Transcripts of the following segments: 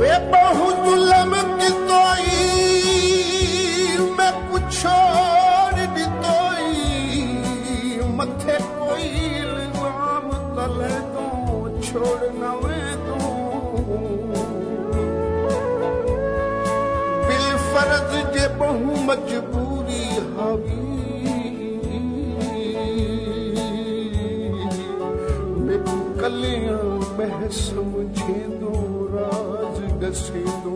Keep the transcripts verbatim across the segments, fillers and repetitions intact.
वे बहु जुलम की तोई मैं कुछ और भी तोई मथे कोई इल्जाम तले दो छोड़ न वे दो बिल फर्ज जे बहु मजबूरी हावी कलियां मैं समझे दो राज दसे दो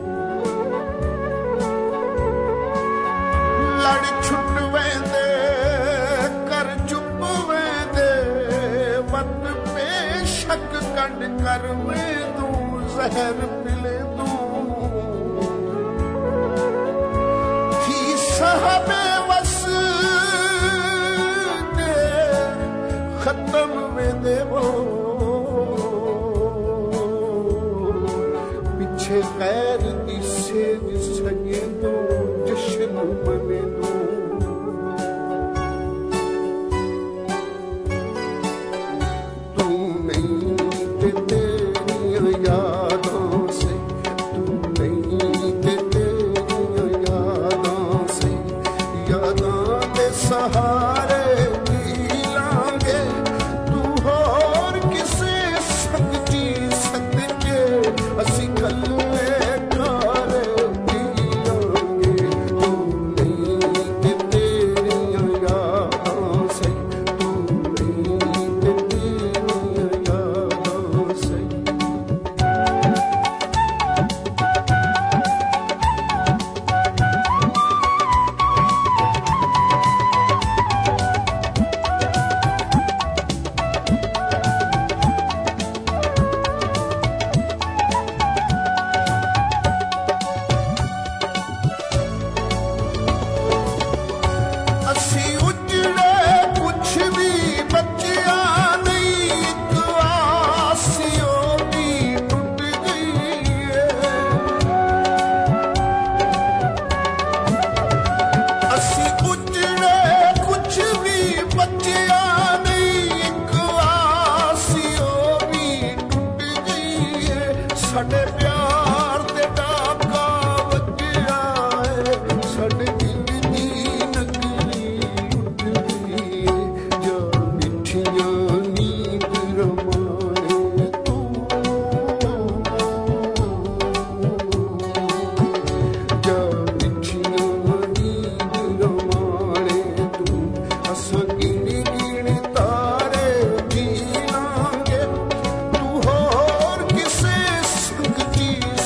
लड़ छुट वेंदे कर चुप वेंदे वत बेशक कड कर में दो जहर पिले दो थी साहबे वस दे खत्म वेंदे वो खैर दिसे सगे दो जश्न मने दो तू नहीं ते तेरी यादों से तू नहीं ते तेरी यादों से यादों के सहारे जी लांगे तू होर किसे संग जी सकते असी कल ਸਾਡੇ ਪਿਆਰ ਤੇ ਡਾਕਾ ਵੱਜਿਆ ਏ ਸਾਡੇ ਦਿਲ ਦੀ ਨਗਰੀ ਉੱਡ ਗਈ ਜੋ ਮਿੱਠੀਆਂ ਨੀਂਦ ਰਮਾਏ ਤੂੰ ਜੋ ਮਿੱਠੀਆਂ ਨੀਂਦ ਰਮਾਏ ਤੂੰ ਅਸਾਂ ਗਿਣ ਗਿਣ ਤਾਰੇ ਜੀ ਲਾਂਗੇ ਤੂੰ ਹੋਰ ਕਿਸੇ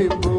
देव